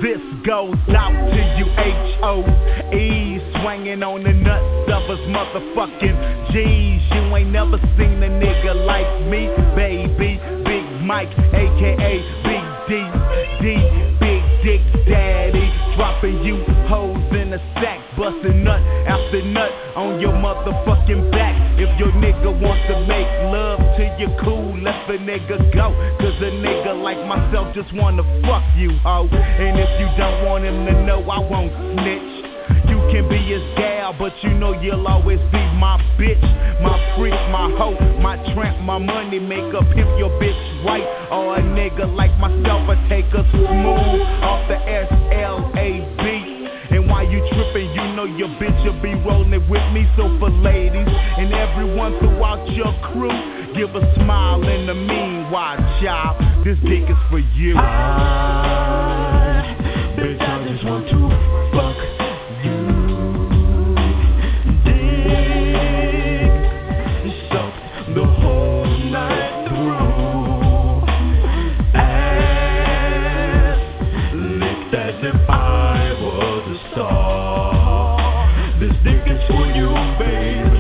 This goes out to you H.O.E. Swinging on the nuts of us motherfucking G's. You ain't never seen a nigga like me, baby. Big Mike, a.k.a. Big D, Big Dick Daddy. Dropping you hoes in a sack, busting nut after nut on your motherfucking back. If your nigga wants to make love to you, cool, let the nigga go. Cause a nigga like myself just wanna fuck you, ho. And if you don't want him to know, I won't snitch. You can be his gal, but you know you'll always be my bitch, my freak, my hoe, my tramp, my money maker. Pimp your bitch right, or a nigga like myself will take a smooth off the SLAB. And while you trippin', you know your bitch will be rollin' with me. So for ladies and everyone throughout your crew, give a smile in the meanwhile, child. This dick is for you. Bitch, I just want to fuck you. Dick, suck the whole night through. Ass licked as if I was a star. This dick is for you, baby.